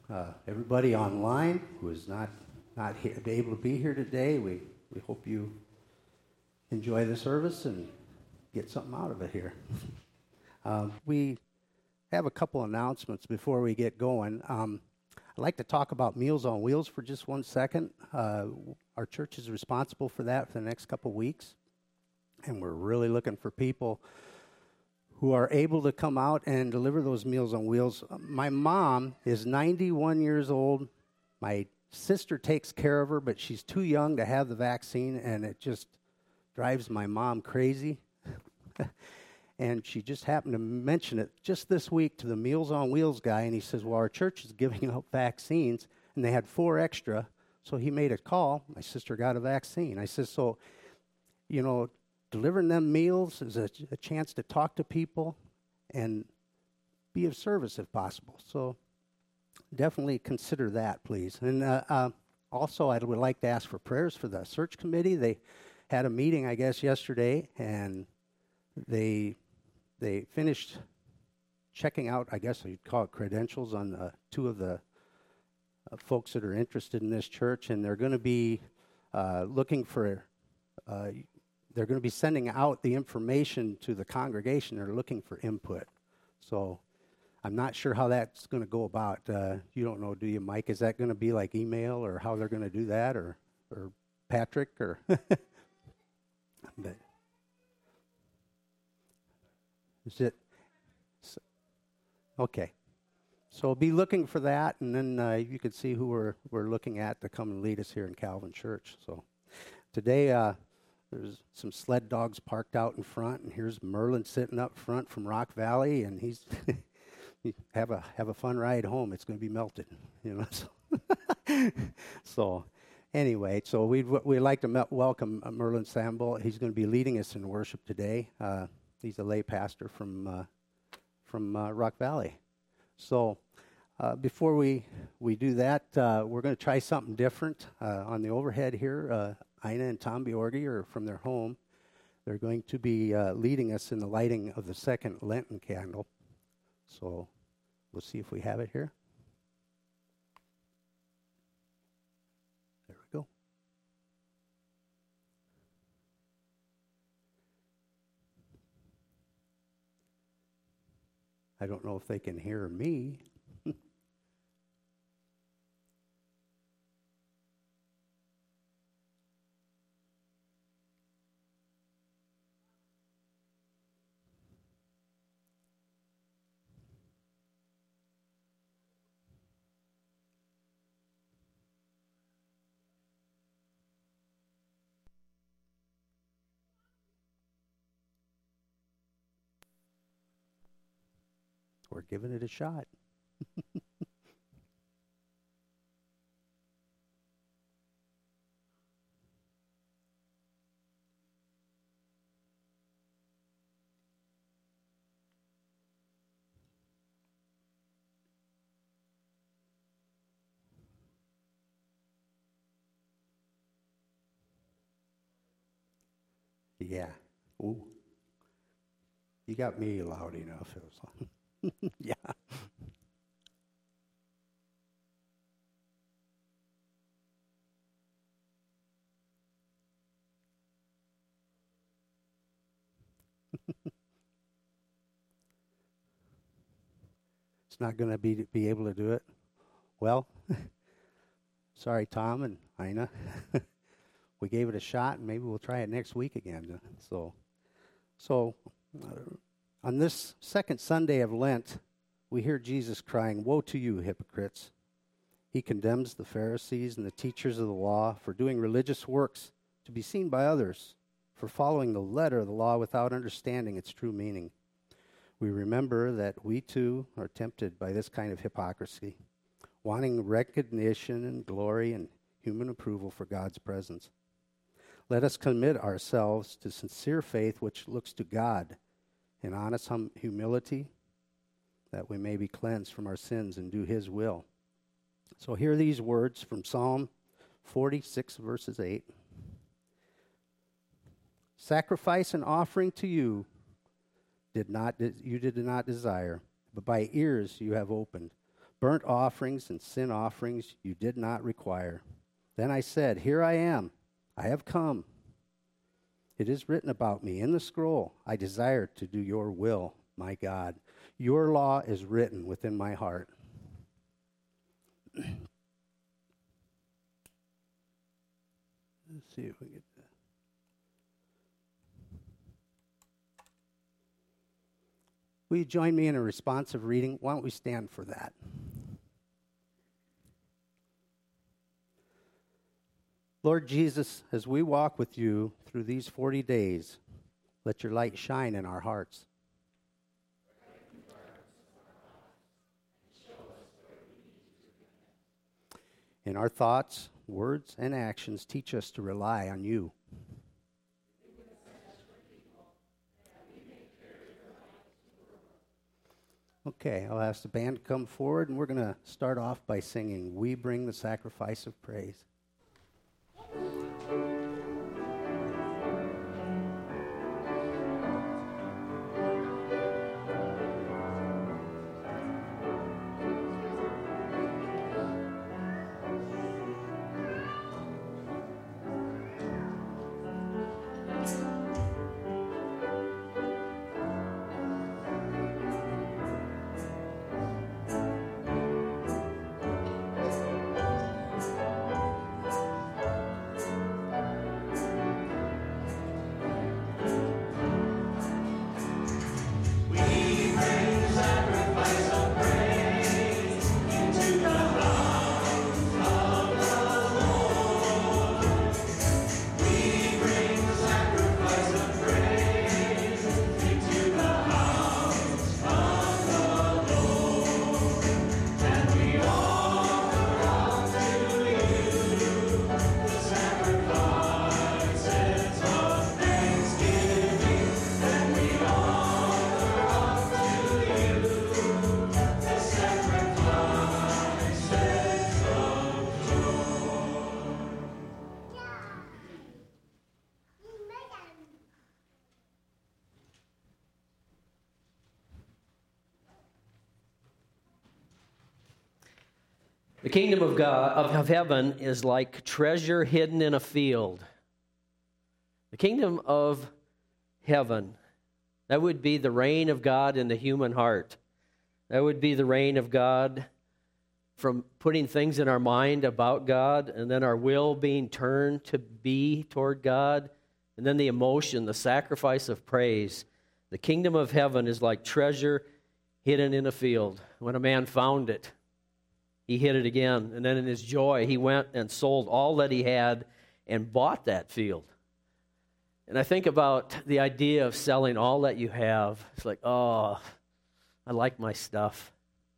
everybody online who is not able to be here today. We hope you enjoy the service and get something out of it here. We have a couple announcements before we get going. I'd like to talk about Meals on Wheels for just 1 second. Our church is responsible for that for the next couple weeks, and we're really looking for people who are able to come out and deliver those Meals on Wheels. My mom is 91 years old. My sister takes care of her, but she's too young to have the vaccine, and it just drives my mom crazy. And she just happened to mention it just this week to the Meals on Wheels guy, and he says, well, our church is giving out vaccines, and they had 4 extra, so he made a call. My sister got a vaccine. I said, so, delivering them meals is a chance to talk to people and be of service if possible. So definitely consider that, please. And also, I would like to ask for prayers for the search committee. They had a meeting, I guess, yesterday, and they finished checking out, I guess you'd call it credentials on 2 of the folks that are interested in this church, and they're going to be looking for they're going to be sending out the information to the congregation. They're looking for input. So I'm not sure how that's going to go about. You don't know, do you, Mike? Is that going to be like email, or how they're going to do that, or Patrick, or? But is it? Okay. So be looking for that, and then you can see who we're looking at to come and lead us here in Calvin Church. So today, there's some sled dogs parked out in front, and here's Merlin sitting up front from Rock Valley, and he's have a fun ride home. It's going to be melted, So, so anyway, so we'd like to welcome Merlin Samble. He's going to be leading us in worship today. He's a lay pastor from Rock Valley. So before we do that, we're going to try something different on the overhead here. Ina and Tom Bjorgi are from their home. They're going to be leading us in the lighting of the second Lenten candle. So we'll see if we have it here. There we go. I don't know if they can hear me. We're giving it a shot. Yeah. Ooh. You got me loud enough. It was yeah. It's not going to be able to do it. Well, sorry, Tom and Ina. We gave it a shot, and maybe we'll try it next week again. So on this second Sunday of Lent, we hear Jesus crying, "Woe to you, hypocrites!" He condemns the Pharisees and the teachers of the law for doing religious works to be seen by others, for following the letter of the law without understanding its true meaning. We remember that we too are tempted by this kind of hypocrisy, wanting recognition and glory and human approval for God's presence. Let us commit ourselves to sincere faith which looks to God in honest humility, that we may be cleansed from our sins and do His will. So hear these words from Psalm 46, verses 8. Sacrifice and offering to you you did not desire, but by ears you have opened. Burnt offerings and sin offerings you did not require. Then I said, here I am. I have come. It is written about me in the scroll. I desire to do your will, my God. Your law is written within my heart. Let's see if we get that. Will you join me in a responsive reading? Why don't we stand for that? Lord Jesus, as we walk with you through these 40 days, let your light shine in our hearts. In our thoughts, words, and actions, teach us to rely on you. Okay, I'll ask the band to come forward, and we're going to start off by singing, We Bring the Sacrifice of Praise. The kingdom of God, of heaven, is like treasure hidden in a field. The kingdom of heaven, that would be the reign of God in the human heart. That would be the reign of God from putting things in our mind about God, and then our will being turned to be toward God, and then the emotion, the sacrifice of praise. The kingdom of heaven is like treasure hidden in a field. When a man found it, he hid it again, and then in his joy, he went and sold all that he had and bought that field. And I think about the idea of selling all that you have. It's like, oh, I like my stuff.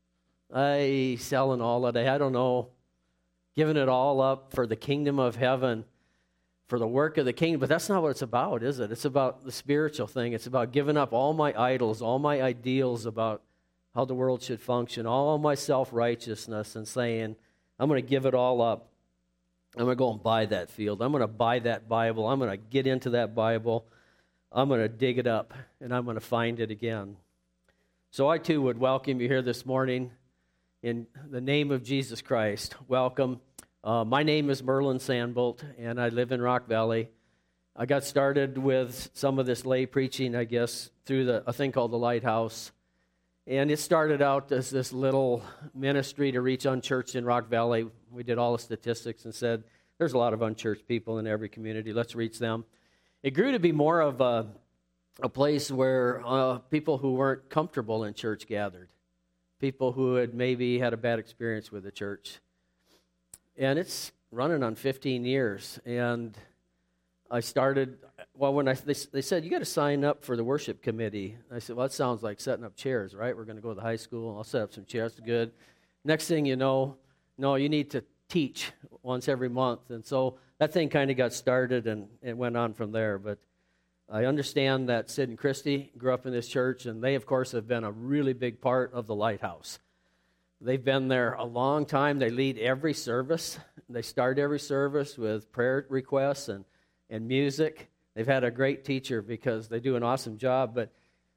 I selling all that I don't know, giving it all up for the kingdom of heaven, for the work of the kingdom. But that's not what it's about, is it? It's about the spiritual thing. It's about giving up all my idols, all my ideals about how the world should function, all my self-righteousness, and saying, I'm going to give it all up. I'm going to go and buy that field. I'm going to buy that Bible. I'm going to get into that Bible. I'm going to dig it up, and I'm going to find it again. So I, too, would welcome you here this morning in the name of Jesus Christ. Welcome. My name is Merlin Sandbolt, and I live in Rock Valley. I got started with some of this lay preaching, I guess, through a thing called the Lighthouse. And it started out as this little ministry to reach unchurched in Rock Valley. We did all the statistics and said, there's a lot of unchurched people in every community. Let's reach them. It grew to be more of a place where people who weren't comfortable in church gathered. People who had maybe had a bad experience with the church. And it's running on 15 years. And I started, well, when they said, you got to sign up for the worship committee. I said, well, that sounds like setting up chairs, right? We're going to go to the high school. I'll set up some chairs. Good. Next thing you know, no, you need to teach once every month. And so that thing kind of got started, and it went on from there. But I understand that Sid and Christy grew up in this church, and they, of course, have been a really big part of the Lighthouse. They've been there a long time. They lead every service. They start every service with prayer requests and music. They've had a great teacher because they do an awesome job. But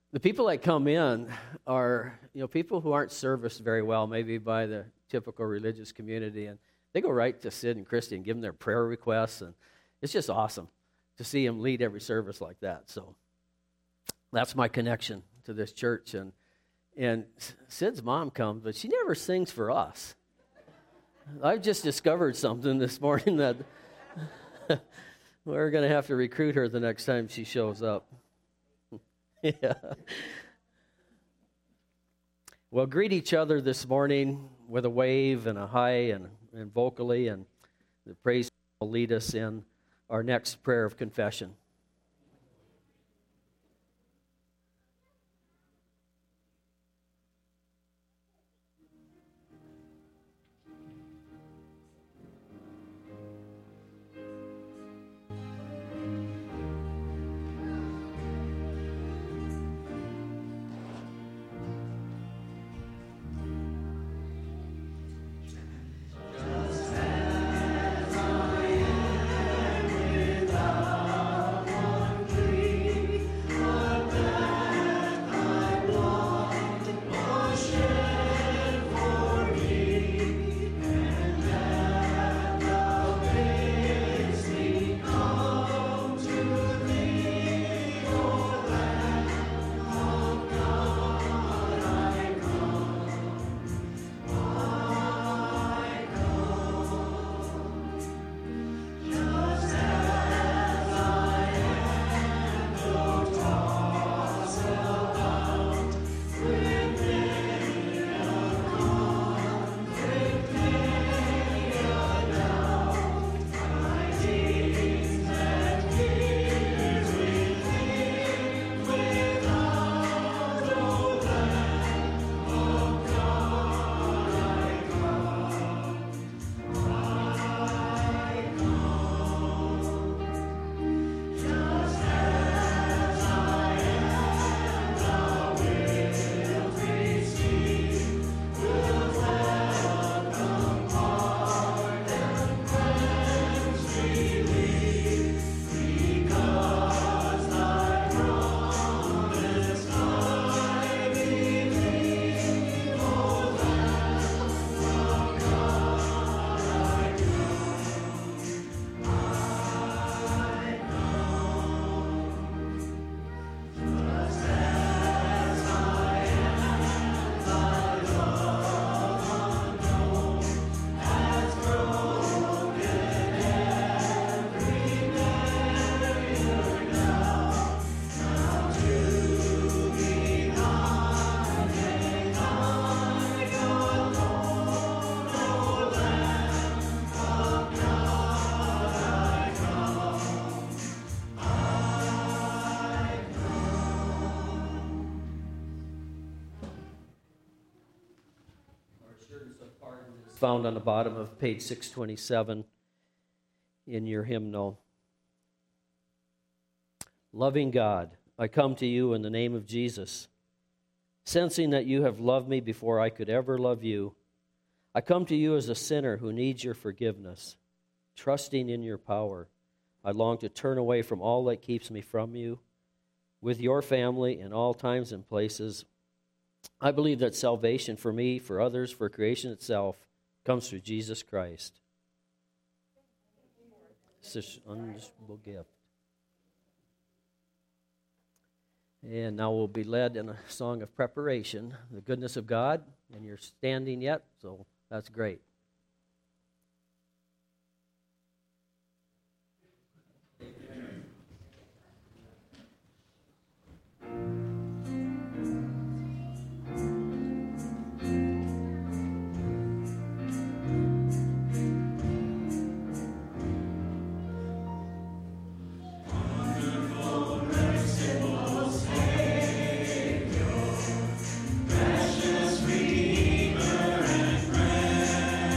The people that come in are, people who aren't serviced very well, maybe by the typical religious community, and they go right to Sid and Christy and give them their prayer requests, and it's just awesome to see them lead every service like that. So that's my connection to this church. And Sid's mom comes, but she never sings for us. I've just discovered something this morning that we're going to have to recruit her the next time she shows up. Yeah. Well, greet each other this morning with a wave and a hi and vocally, and the praise will lead us in our next prayer of confession. Found on the bottom of page 627 in your hymnal. Loving God, I come to you in the name of Jesus, sensing that you have loved me before I could ever love you. I come to you as a sinner who needs your forgiveness, trusting in your power. I long to turn away from all that keeps me from you. With your family in all times and places, I believe that salvation for me, for others, for creation itself, comes through Jesus Christ. It's an unusable gift. And now we'll be led in a song of preparation, the goodness of God, and you're standing yet, so that's great. Precious Redeemer and friend.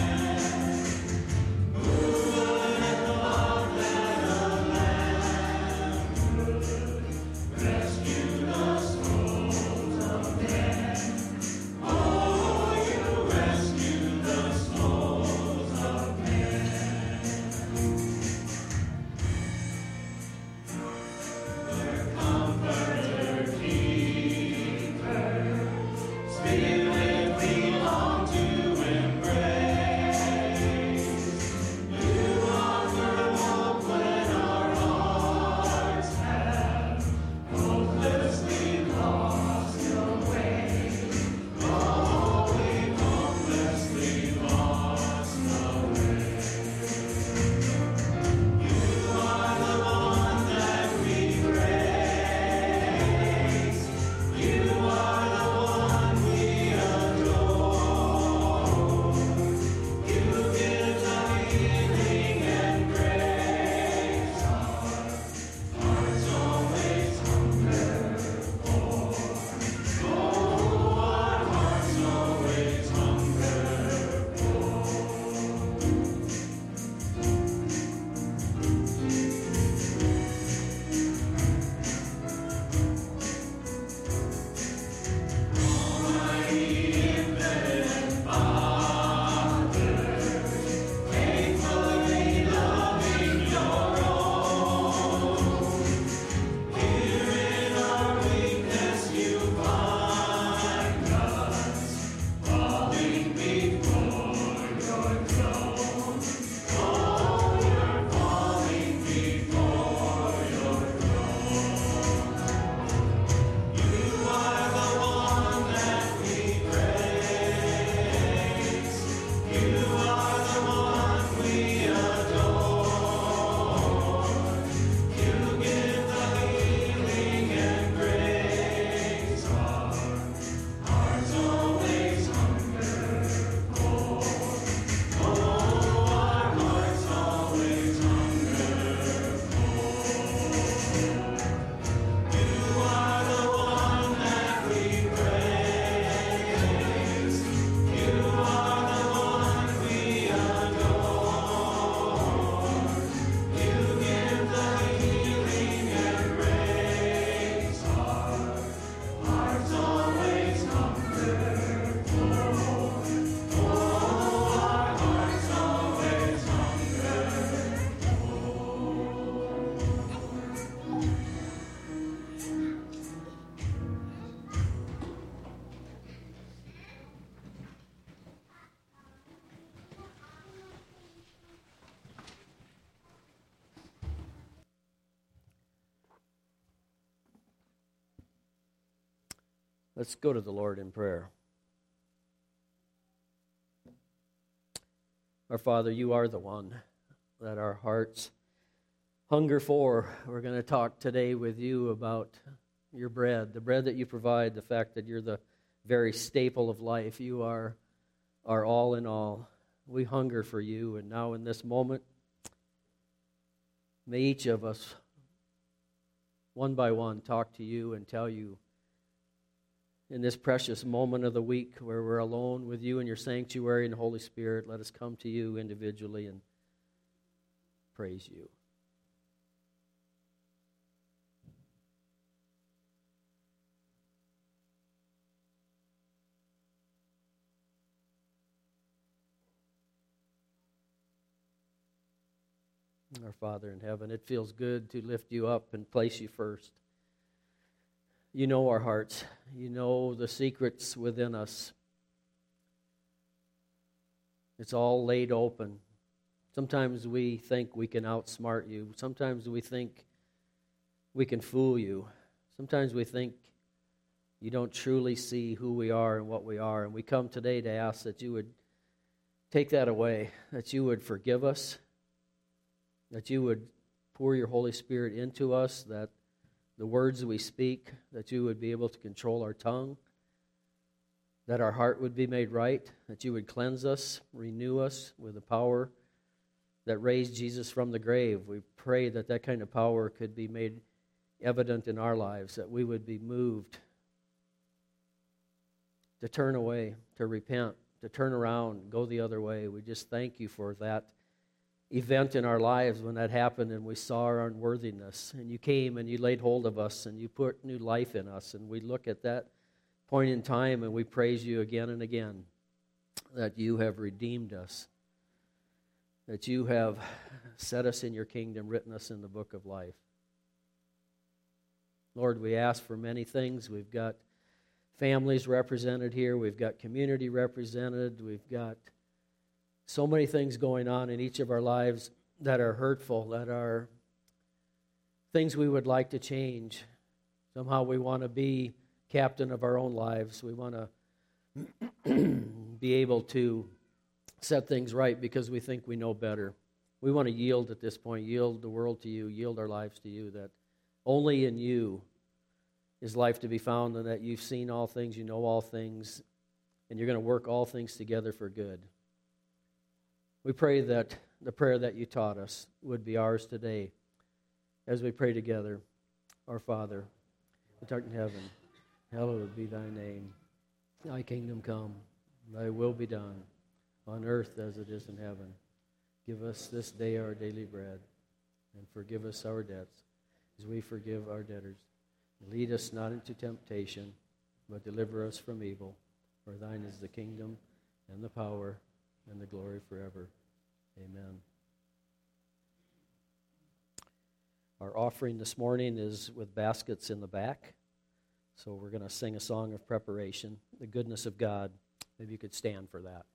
Let's go to the Lord in prayer. Our Father, you are the one that our hearts hunger for. We're going to talk today with you about your bread, the bread that you provide, the fact that you're the very staple of life. You are our all in all. We hunger for you, and now in this moment, may each of us, one by one, talk to you and tell you in this precious moment of the week where we're alone with you in your sanctuary and Holy Spirit, let us come to you individually and praise you. Our Father in heaven, it feels good to lift you up and place you first. You know our hearts. You know the secrets within us. It's all laid open. Sometimes we think we can outsmart you. Sometimes we think we can fool you. Sometimes we think you don't truly see who we are and what we are. And we come today to ask that you would take that away, that you would forgive us, that you would pour your Holy Spirit into us, that the words we speak, that you would be able to control our tongue, that our heart would be made right, that you would cleanse us, renew us with the power that raised Jesus from the grave. We pray that that kind of power could be made evident in our lives, that we would be moved to turn away, to repent, to turn around, go the other way. We just thank you for that event in our lives when that happened and we saw our unworthiness, and you came and you laid hold of us and you put new life in us, and we look at that point in time and we praise you again and again that you have redeemed us, that you have set us in your kingdom, written us in the book of life. Lord, we ask for many things. We've got families represented here, we've got community represented, we've got so many things going on in each of our lives that are hurtful, that are things we would like to change. Somehow we want to be captain of our own lives. We want to be able to set things right because we think we know better. We want to yield at this point, yield the world to you, yield our lives to you, that only in you is life to be found, and that you've seen all things, you know all things, and you're going to work all things together for good. We pray that the prayer that you taught us would be ours today as we pray together. Our Father, which art in heaven, hallowed be thy name. Thy kingdom come, thy will be done, on earth as it is in heaven. Give us this day our daily bread, and forgive us our debts, as we forgive our debtors. And lead us not into temptation, but deliver us from evil. For thine is the kingdom, and the power, and the glory forever. Amen. Our offering this morning is with baskets in the back. So we're going to sing a song of preparation, the goodness of God. Maybe you could stand for that.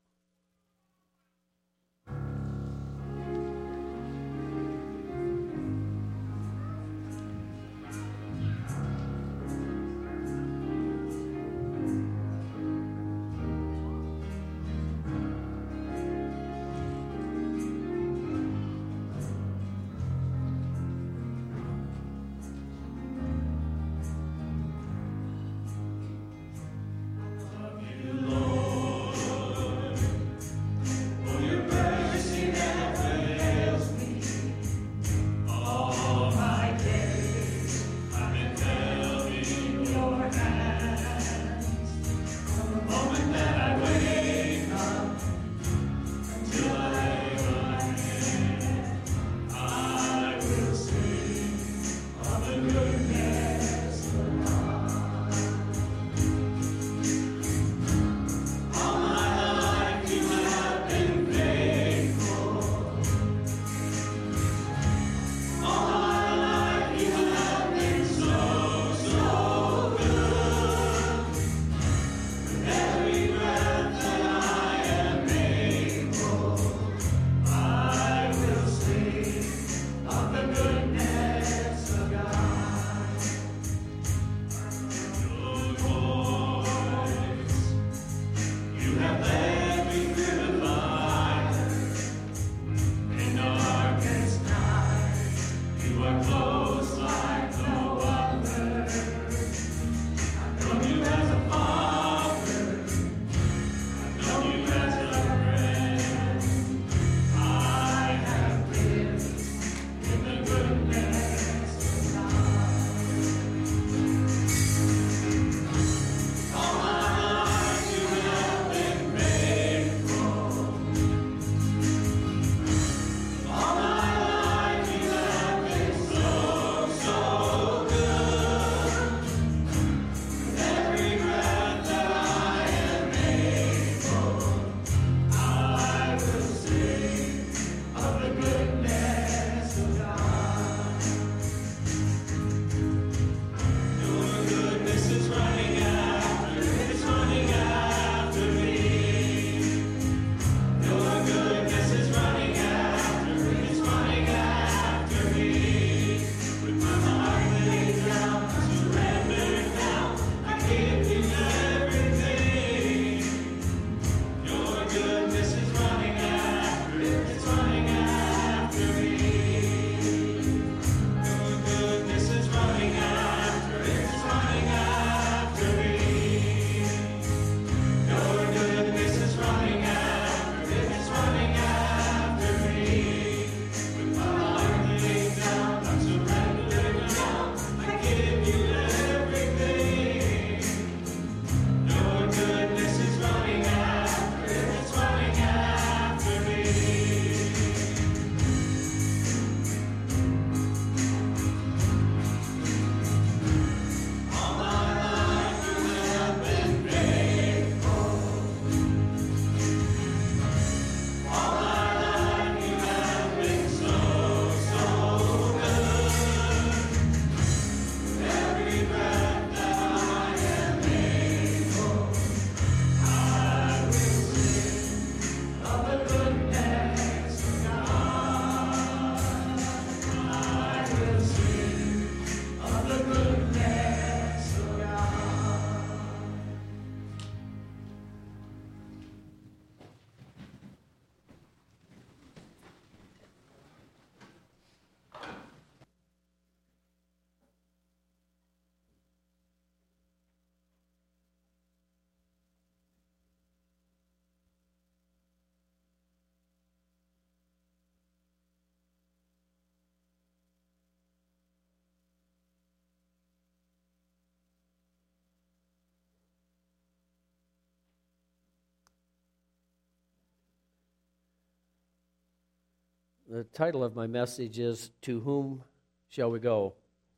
The title of my message is, To Whom Shall We Go?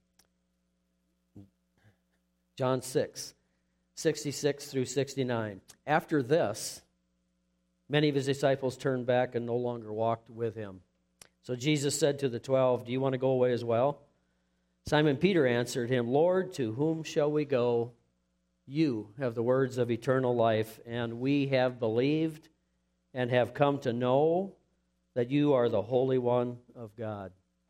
John 6, 66 through 69. After this, many of his disciples turned back and no longer walked with him. So Jesus said to the 12, Do you want to go away as well? Simon Peter answered him, Lord, to whom shall we go? You have the words of eternal life, and we have believed and have come to know that you are the Holy One of God.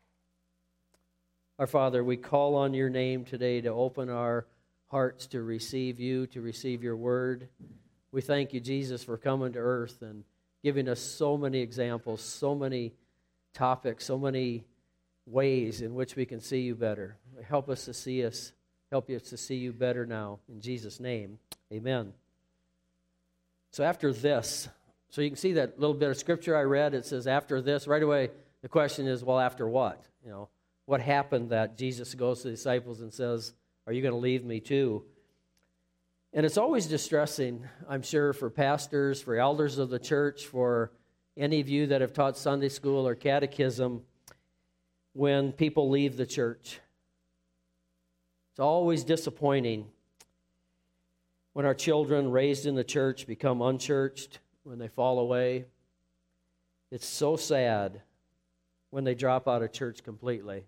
Our Father, we call on your name today to open our hearts to receive you, to receive your word. We thank you, Jesus, for coming to earth and giving us so many examples, so many topics, so many ways in which we can see you better. Help us to see us. Help us to see you better now. In Jesus' name, amen. So after this, so you can see that little bit of scripture I read, it says after this. Right away, the question is, well, after what? You know, what happened that Jesus goes to the disciples and says, are you going to leave me too? And it's always distressing, I'm sure, for pastors, for elders of the church, for any of you that have taught Sunday school or catechism, when people leave the church. It's always disappointing when our children raised in the church become unchurched, when they fall away. It's so sad when they drop out of church completely.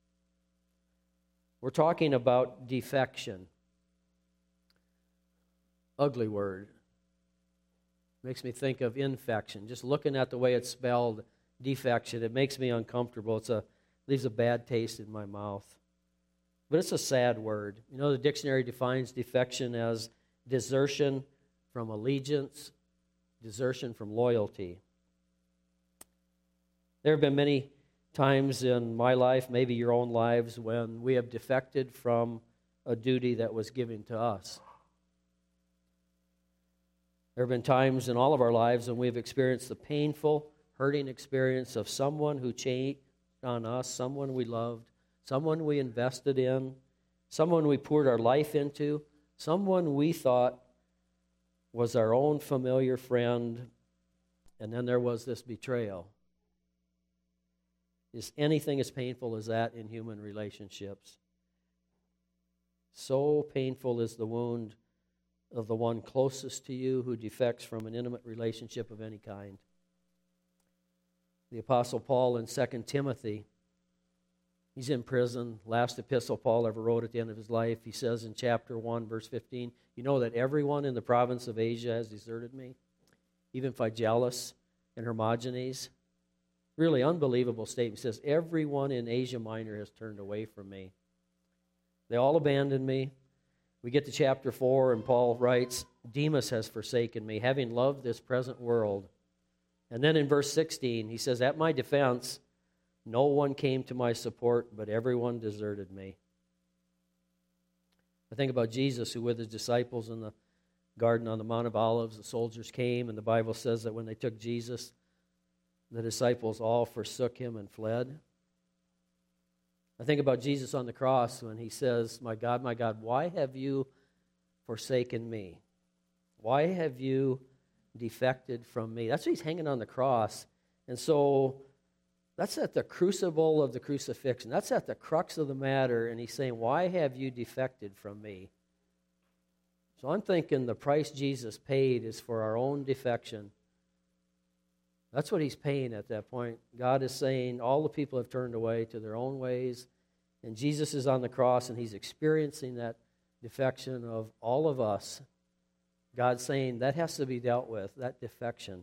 We're talking about defection. Ugly word. Makes me think of infection. Just looking at the way it's spelled, defection, it makes me uncomfortable. Leaves a bad taste in my mouth. But it's a sad word. You know, the dictionary defines defection as desertion from allegiance, desertion from loyalty. There have been many times in my life, maybe your own lives, when we have defected from a duty that was given to us. There have been times in all of our lives when we've experienced the painful, hurting experience of someone who changed on us, someone we loved, someone we invested in, someone we poured our life into, someone we thought was our own familiar friend, and then there was this betrayal. Is anything as painful as that in human relationships? So painful is the wound of the one closest to you who defects from an intimate relationship of any kind. The Apostle Paul in 2 Timothy, he's in prison. Last epistle Paul ever wrote at the end of his life. He says in chapter 1, verse 15, you know that everyone in the province of Asia has deserted me, even Phygelus and Hermogenes. Really unbelievable statement. He says, everyone in Asia Minor has turned away from me. They all abandoned me. We get to chapter 4, and Paul writes, Demas has forsaken me, having loved this present world. And then in verse 16, he says, at my defense, no one came to my support, but everyone deserted me. I think about Jesus, who with his disciples in the garden on the Mount of Olives, the soldiers came, and the Bible says that when they took Jesus, the disciples all forsook him and fled. I think about Jesus on the cross when he says, my God, why have you forsaken me? Why have you defected from me? That's why he's hanging on the cross. And so that's at the crucible of the crucifixion. That's at the crux of the matter. And he's saying, why have you defected from me? So I'm thinking the price Jesus paid is for our own defection. That's what he's paying at that point. God is saying all the people have turned away to their own ways, and Jesus is on the cross, and he's experiencing that defection of all of us. God's saying that has to be dealt with, that defection.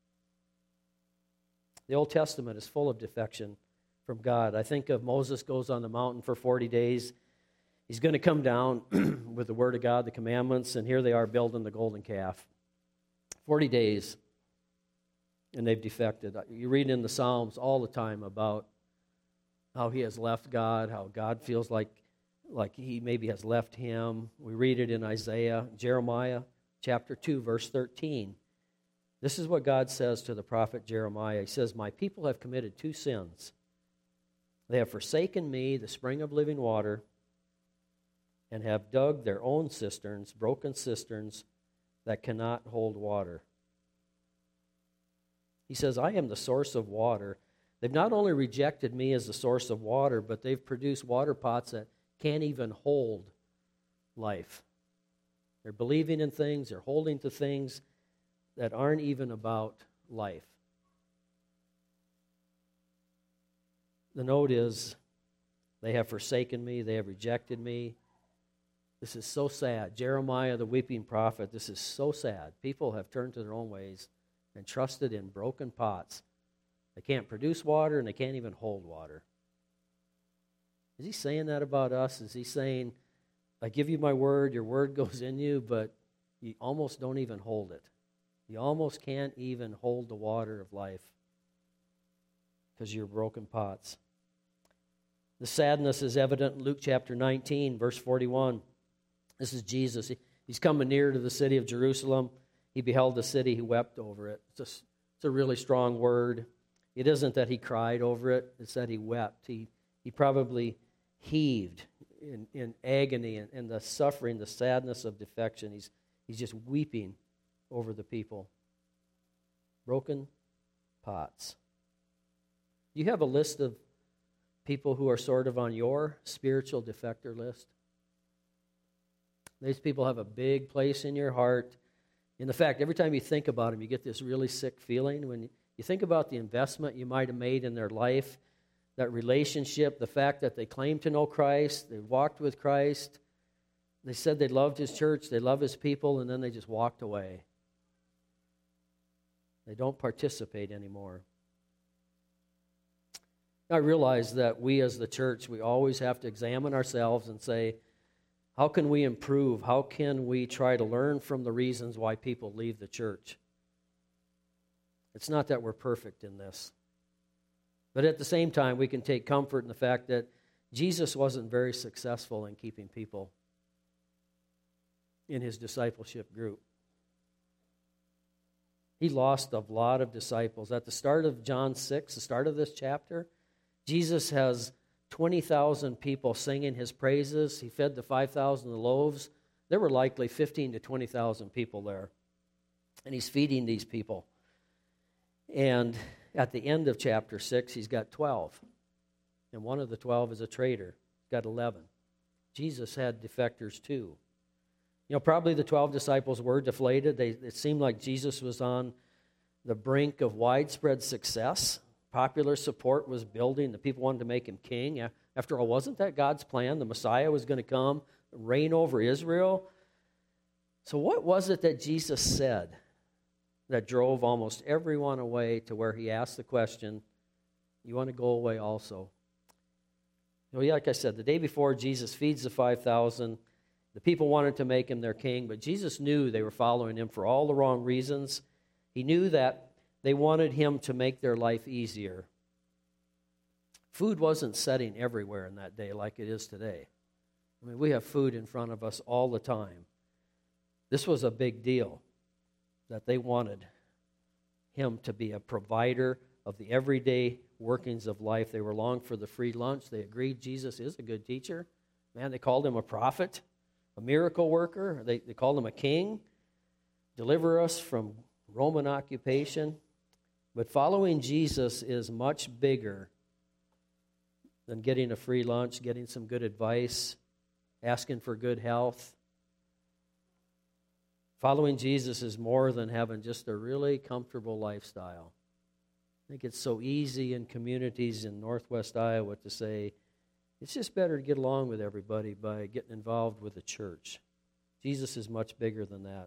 The Old Testament is full of defection from God. I think of Moses goes on the mountain for 40 days. He's going to come down with the Word of God, the commandments, and here they are building the golden calf. 40 days. And they've defected. You read in the Psalms all the time about how he has left God, how God feels like he maybe has left him. We read it in Isaiah, Jeremiah chapter 2, verse 13. This is what God says to the prophet Jeremiah. He says, my people have committed two sins. They have forsaken me, the spring of living water, and have dug their own cisterns, broken cisterns that cannot hold water. He says, I am the source of water. They've not only rejected me as the source of water, but they've produced water pots that can't even hold life. They're believing in things, they're holding to things that aren't even about life. The note is, they have forsaken me, they have rejected me. This is so sad. Jeremiah, the weeping prophet, this is so sad. People have turned to their own ways and trusted in broken pots. They can't produce water and they can't even hold water. Is he saying that about us? Is he saying, I give you my word, your word goes in you, but you almost don't even hold it. You almost can't even hold the water of life because you're broken pots. The sadness is evident in Luke chapter 19, verse 41. This is Jesus. He's coming near to the city of Jerusalem. He beheld the city. He wept over it. It's a really strong word. It isn't that he cried over it. It's that he wept. He probably heaved in agony and the suffering, the sadness of defection. He's just weeping over the people. Broken pots. You have a list of people who are sort of on your spiritual defector list. These people have a big place in your heart. In the fact, every time you think about them, you get this really sick feeling. When you think about the investment you might have made in their life, that relationship, the fact that they claim to know Christ, they walked with Christ, they said they loved his church, they love his people, and then they just walked away. They don't participate anymore. I realize that we as the church, we always have to examine ourselves and say, how can we improve? How can we try to learn from the reasons why people leave the church? It's not that we're perfect in this. But at the same time, we can take comfort in the fact that Jesus wasn't very successful in keeping people in his discipleship group. He lost a lot of disciples. At the start of John 6, the start of this chapter, Jesus has 20,000 people singing his praises. He fed the 5,000 loaves. There were likely 15 to 20,000 people there. And he's feeding these people. And at the end of chapter 6, he's got 12. And one of the 12 is a traitor. He's got 11. Jesus had defectors too. You know, probably the 12 disciples were deflated. It seemed like Jesus was on the brink of widespread success. Popular support was building. The people wanted to make him king. After all, wasn't that God's plan? The Messiah was going to come, reign over Israel. So what was it that Jesus said that drove almost everyone away to where he asked the question, you want to go away also? You know, like I said, the day before Jesus feeds the 5,000, the people wanted to make him their king, but Jesus knew they were following him for all the wrong reasons. He knew that they wanted him to make their life easier. Food wasn't setting everywhere in that day like it is today. I mean, we have food in front of us all the time. This was a big deal that they wanted him to be a provider of the everyday workings of life. They were longing for the free lunch. They agreed Jesus is a good teacher. Man, they called him a prophet, a miracle worker. They called him a king. Deliver us from Roman occupation. But following Jesus is much bigger than getting a free lunch, getting some good advice, asking for good health. Following Jesus is more than having just a really comfortable lifestyle. I think it's so easy in communities in northwest Iowa to say, it's just better to get along with everybody by getting involved with the church. Jesus is much bigger than that.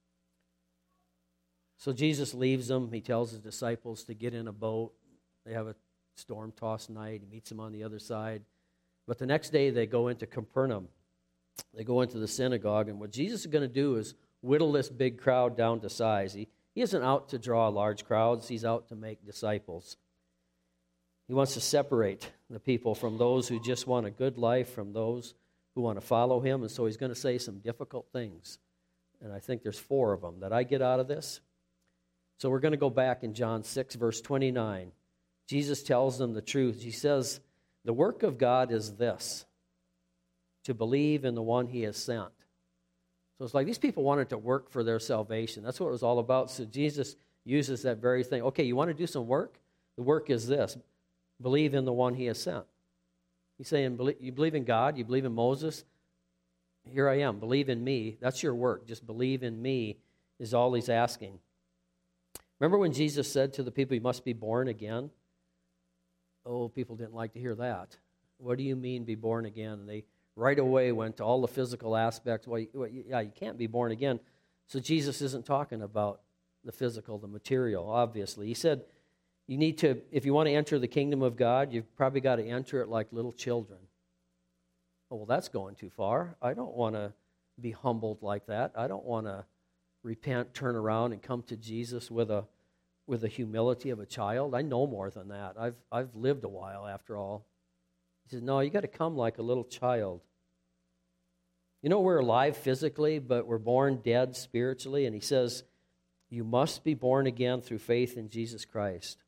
So Jesus leaves them. He tells his disciples to get in a boat. They have a storm-tossed night. He meets them on the other side. But the next day they go into Capernaum. They go into the synagogue. And what Jesus is going to do is whittle this big crowd down to size. He isn't out to draw large crowds. He's out to make disciples. He wants to separate the people from those who just want a good life from those who want to follow him. And so he's going to say some difficult things. And I think there's 4 of them that I get out of this. So we're going to go back in John 6, verse 29. Jesus tells them the truth. He says, the work of God is this, to believe in the one he has sent. So it's like these people wanted to work for their salvation. That's what it was all about. So Jesus uses that very thing. Okay, you want to do some work? The work is this. believe in the one he has sent. He's saying, you believe in God, you believe in Moses, here I am, believe in me. That's your work. Just believe in me is all he's asking. Remember when Jesus said to the people, you must be born again? Oh, people didn't like to hear that. What do you mean be born again? And they right away went to all the physical aspects. Well, you can't be born again. So Jesus isn't talking about the physical, the material, obviously. He said, you need to, if you want to enter the kingdom of God, you've probably got to enter it like little children. Oh, well, that's going too far. I don't want to be humbled like that. I don't want to repent, turn around, and come to Jesus with the humility of a child. I know more than that. I've lived a while after all. He says, no, you got to come like a little child. You know, we're alive physically, but we're born dead spiritually. And he says, you must be born again through faith in Jesus Christ.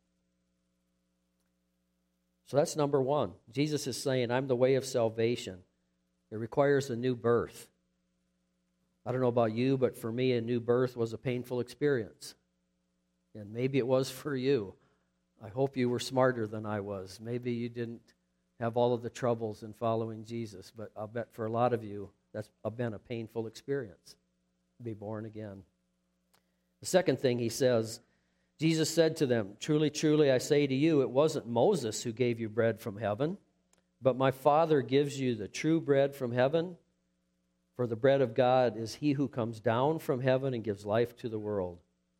So that's number one. Jesus is saying, I'm the way of salvation. It requires a new birth. I don't know about you, but for me, a new birth was a painful experience. And maybe it was for you. I hope you were smarter than I was. Maybe you didn't have all of the troubles in following Jesus, but I'll bet for a lot of you, that's been a painful experience, be born again. The second thing he says, Jesus said to them, truly, truly, I say to you, it wasn't Moses who gave you bread from heaven, but my Father gives you the true bread from heaven. For the bread of God is he who comes down from heaven and gives life to the world.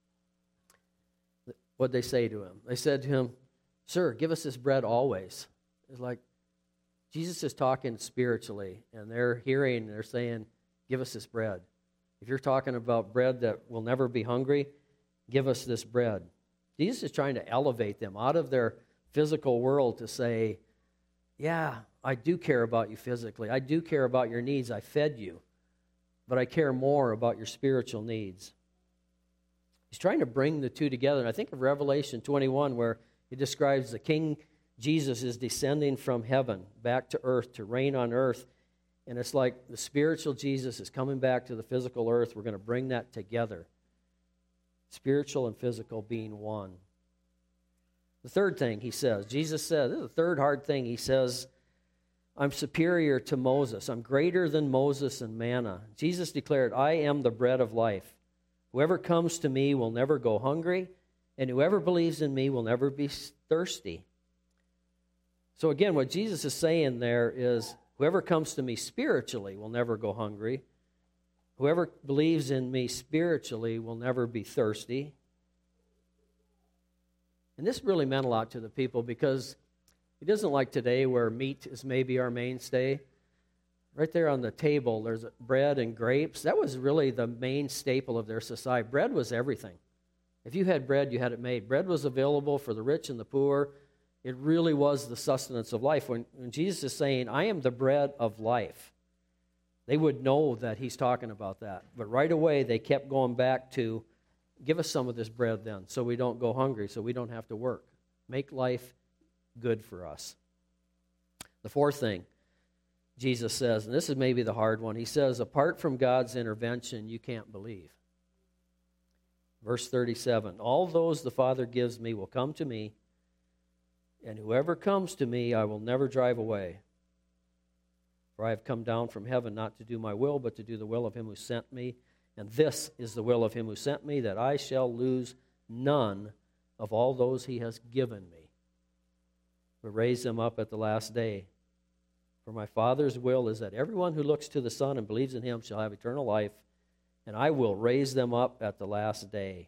What'd they say to him? They said to him, sir, give us this bread always. It's like Jesus is talking spiritually, and they're hearing, they're saying, give us this bread. If you're talking about bread that will never be hungry, give us this bread. Jesus is trying to elevate them out of their physical world to say, yeah, I do care about you physically. I do care about your needs. I fed you. But I care more about your spiritual needs. He's trying to bring the two together. And I think of Revelation 21 where he describes the King Jesus is descending from heaven back to earth to reign on earth. And it's like the spiritual Jesus is coming back to the physical earth. We're going to bring that together. Spiritual and physical being one. The third thing he says, Jesus said, this is the third hard thing. He says, I'm superior to Moses. I'm greater than Moses and manna. Jesus declared, I am the bread of life. Whoever comes to me will never go hungry, and whoever believes in me will never be thirsty. So again, what Jesus is saying there is, whoever comes to me spiritually will never go hungry. Whoever believes in me spiritually will never be thirsty. And this really meant a lot to the people because it isn't like today where meat is maybe our mainstay. Right there on the table, there's bread and grapes. That was really the main staple of their society. Bread was everything. If you had bread, you had it made. Bread was available for the rich and the poor. It really was the sustenance of life. When Jesus is saying, I am the bread of life, they would know that he's talking about that. But right away, they kept going back to, give us some of this bread then, so we don't go hungry, so we don't have to work. Make life good for us. The fourth thing Jesus says, and this is maybe the hard one, he says, apart from God's intervention, you can't believe. Verse 37, all those the Father gives me will come to me, and whoever comes to me I will never drive away. For I have come down from heaven not to do my will, but to do the will of him who sent me. And this is the will of him who sent me, that I shall lose none of all those he has given me, but raise them up at the last day. For my Father's will is that everyone who looks to the Son and believes in him shall have eternal life, and I will raise them up at the last day.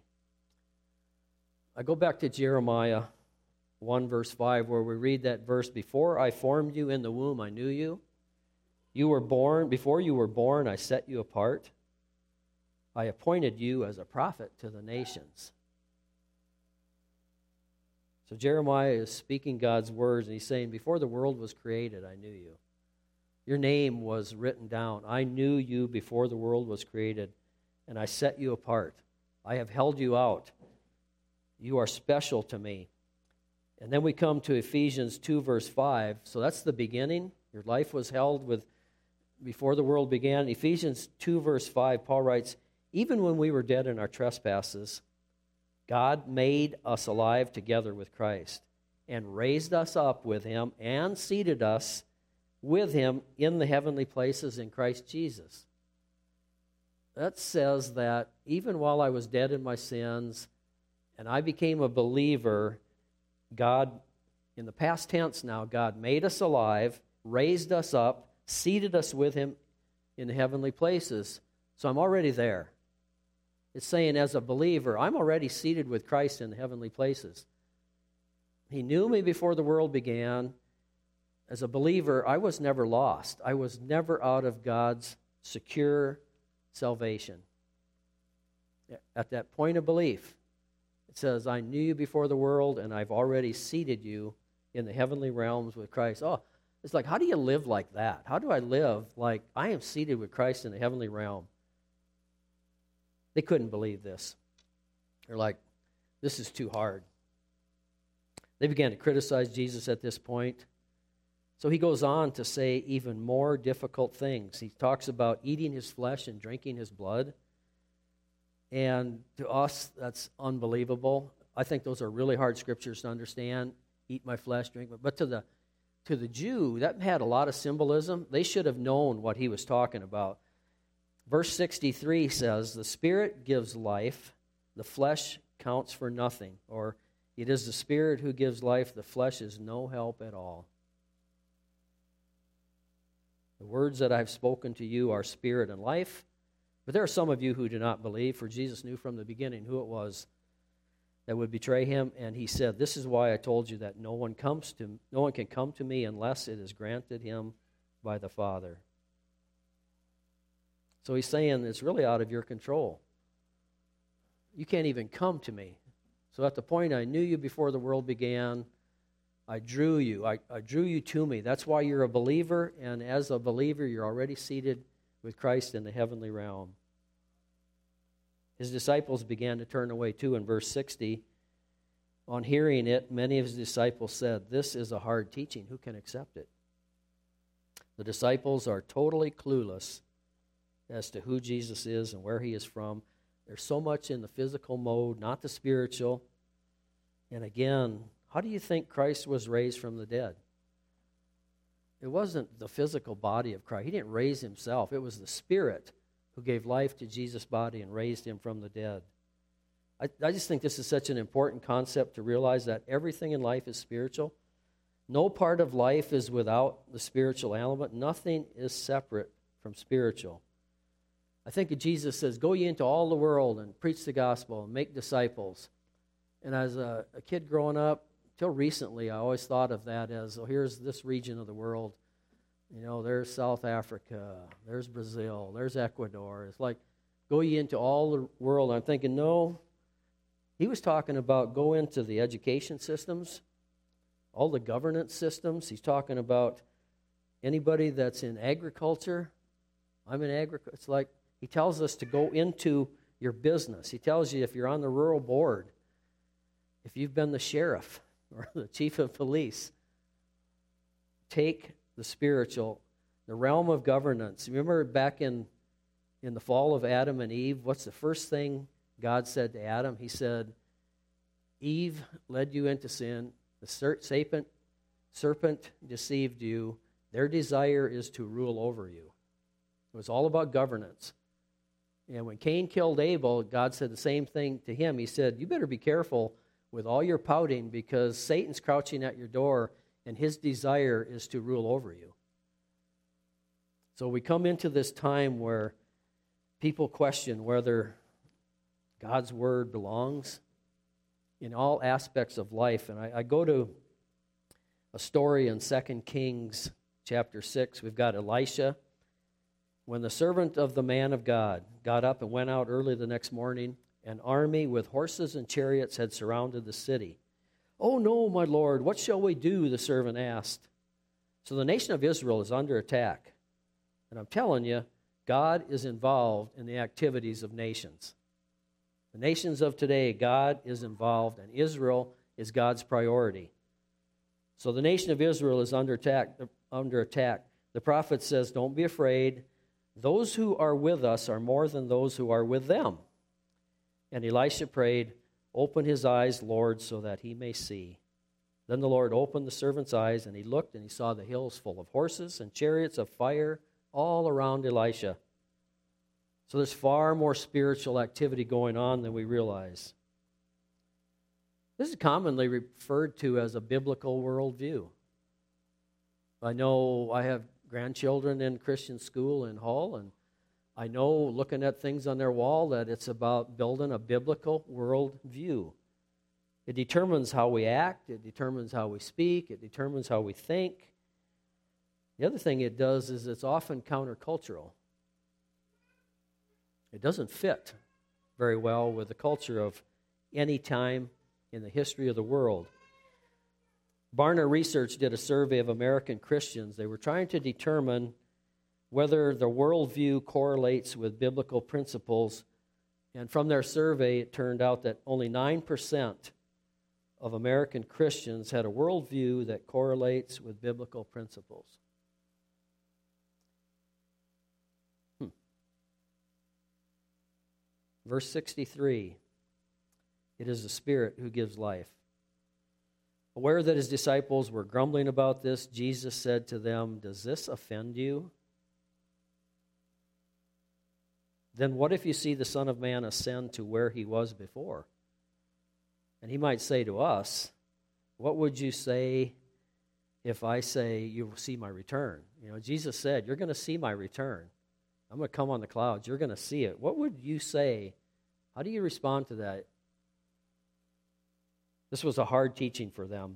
I go back to Jeremiah 1 verse 5 where we read that verse, before I formed you in the womb, I knew you. You were born, before you were born, I set you apart. I appointed you as a prophet to the nations. So Jeremiah is speaking God's words, and he's saying, before the world was created, I knew you. Your name was written down. I knew you before the world was created, and I set you apart. I have held you out. You are special to me. And then we come to Ephesians 2, verse 5. So that's the beginning. Your life was held with before the world began. Ephesians 2, verse 5, Paul writes, even when we were dead in our trespasses, God made us alive together with Christ. and raised us up with him and seated us with him in the heavenly places in Christ Jesus. That says that even while I was dead in my sins and I became a believer, God, in the past tense now, God made us alive, raised us up, seated us with him in the heavenly places. So I'm already there. It's saying as a believer, I'm already seated with Christ in the heavenly places. He knew me before the world began. As a believer, I was never lost. I was never out of God's secure salvation. At that point of belief, it says, I knew you before the world, and I've already seated you in the heavenly realms with Christ. Oh, it's like, how do you live like that? How do I live like I am seated with Christ in the heavenly realm? They couldn't believe this. They're like, this is too hard. They began to criticize Jesus at this point. So he goes on to say even more difficult things. He talks about eating his flesh and drinking his blood. And to us, that's unbelievable. I think those are really hard scriptures to understand. Eat my flesh, drink my... But to the Jew, that had a lot of symbolism. They should have known what he was talking about. Verse 63 says, the Spirit gives life, the flesh counts for nothing. Or, it is the Spirit who gives life, the flesh is no help at all. The words that I've spoken to you are spirit and life. But there are some of you who do not believe, for Jesus knew from the beginning who it was that would betray him. And he said, this is why I told you that no one can come to me unless it is granted him by the Father. So he's saying it's really out of your control. You can't even come to me. So at the point I knew you before the world began, I drew you. I drew you to me. That's why you're a believer, and as a believer, you're already seated with Christ in the heavenly realm. His disciples began to turn away too in verse 60. On hearing it, many of his disciples said, this is a hard teaching. Who can accept it? The disciples are totally clueless as to who Jesus is and where he is from. They're so much in the physical mode, not the spiritual. And again, how do you think Christ was raised from the dead? It wasn't the physical body of Christ. He didn't raise himself. It was the Spirit who gave life to Jesus' body and raised him from the dead. I just think this is such an important concept to realize that everything in life is spiritual. No part of life is without the spiritual element. Nothing is separate from spiritual. I think of Jesus says, go ye into all the world and preach the gospel and make disciples. And as a kid growing up, till recently, I always thought of that as, oh, here's this region of the world. You know, there's South Africa, there's Brazil, there's Ecuador. It's like, go ye into all the world. I'm thinking, no. He was talking about go into the education systems, all the governance systems. He's talking about anybody that's in agriculture. I'm in agriculture. It's like he tells us to go into your business. He tells you if you're on the rural board, if you've been the sheriff or the chief of police, take the spiritual, the realm of governance. Remember back in the fall of Adam and Eve, what's the first thing God said to Adam? He said, Eve led you into sin. The serpent deceived you. Their desire is to rule over you. It was all about governance. And when Cain killed Abel, God said the same thing to him. He said, you better be careful with all your pouting because Satan's crouching at your door and his desire is to rule over you. So we come into this time where people question whether God's word belongs in all aspects of life. And I go to a story in 2 Kings chapter 6. We've got Elisha. When the servant of the man of God got up and went out early the next morning, an army with horses and chariots had surrounded the city. Oh no, my Lord, what shall we do? The servant asked. So the nation of Israel is under attack. And I'm telling you, God is involved in the activities of nations. The nations of today, God is involved, and Israel is God's priority. So the nation of Israel is under attack. The prophet says, don't be afraid. Those who are with us are more than those who are with them. And Elisha prayed, open his eyes, Lord, so that he may see. Then the Lord opened the servant's eyes, and he looked, and he saw the hills full of horses and chariots of fire all around Elisha. So there's far more spiritual activity going on than we realize. This is commonly referred to as a biblical worldview. I know I have grandchildren in Christian school in Hull, and I know looking at things on their wall that it's about building a biblical worldview. It determines how we act, it determines how we speak, it determines how we think. The other thing it does is it's often countercultural. It doesn't fit very well with the culture of any time in the history of the world. Barna Research did a survey of American Christians. They were trying to determine whether the worldview correlates with biblical principles. And from their survey, it turned out that only 9% of American Christians had a worldview that correlates with biblical principles. Verse 63, it is the Spirit who gives life. Aware that his disciples were grumbling about this, Jesus said to them, "Does this offend you? Then what if you see the Son of Man ascend to where he was before?" And he might say to us, "What would you say if I say you will see my return?" You know, Jesus said, "You're going to see my return. I'm going to come on the clouds. You're going to see it." What would you say? How do you respond to that? This was a hard teaching for them.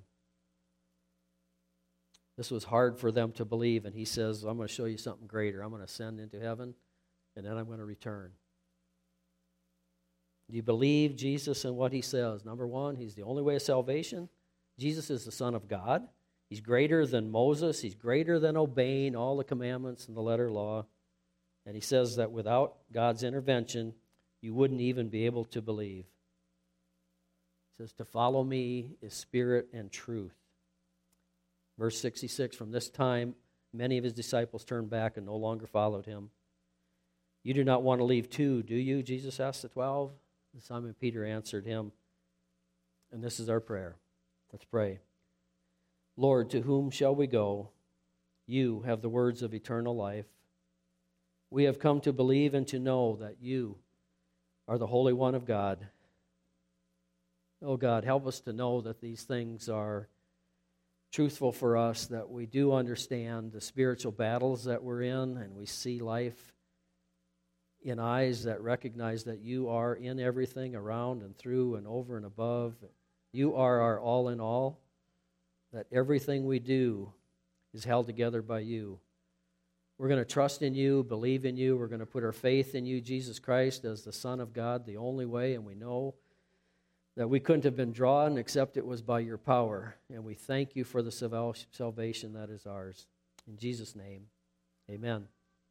This was hard for them to believe. And he says, "I'm going to show you something greater. I'm going to ascend into heaven, and then I'm going to return." Do you believe Jesus and what he says? Number one, he's the only way of salvation. Jesus is the Son of God. He's greater than Moses. He's greater than obeying all the commandments and the letter law. And he says that without God's intervention, you wouldn't even be able to believe. He says, "To follow me is spirit and truth." Verse 66, from this time, many of his disciples turned back and no longer followed him. "You do not want to leave too, do you?" Jesus asked the 12. And Simon Peter answered him, and this is our prayer. Let's pray. "Lord, to whom shall we go? You have the words of eternal life. We have come to believe and to know that you are the Holy One of God. Oh God, help us to know that these things are truthful for us, that we do understand the spiritual battles that we're in, and we see life in eyes that recognize that you are in everything, around and through and over and above. You are our all in all, that everything we do is held together by you. We're going to trust in you, believe in you. We're going to put our faith in you, Jesus Christ, as the Son of God, the only way, and we know that we couldn't have been drawn except it was by your power. And we thank you for the salvation that is ours. In Jesus' name, amen.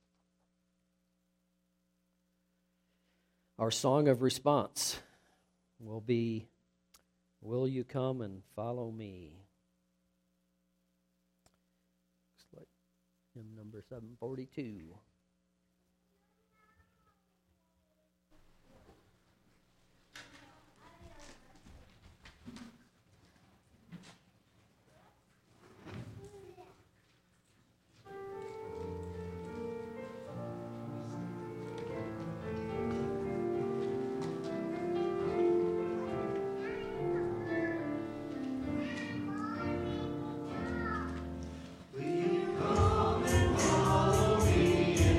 Our song of response will be, "Will you come and follow me?" Looks like hymn number 742. Will you come and follow me?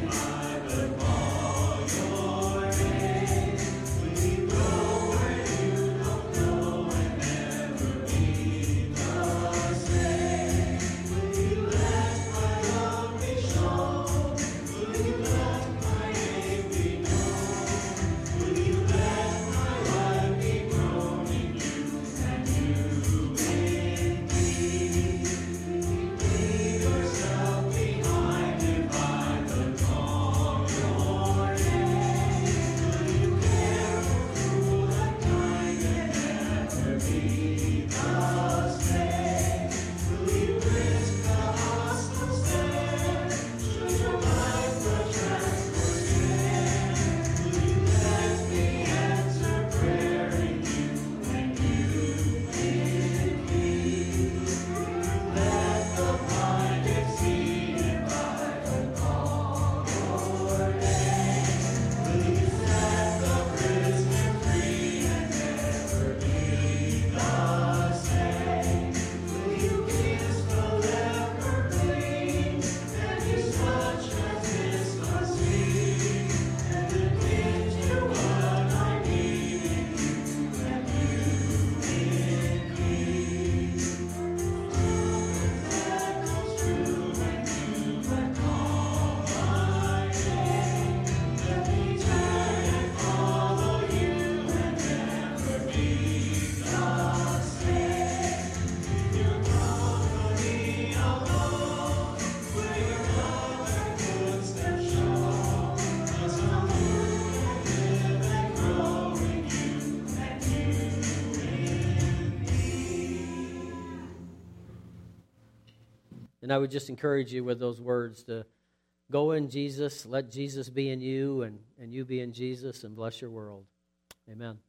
And I would just encourage you with those words to go in Jesus, let Jesus be in you, and you be in Jesus, and bless your world. Amen.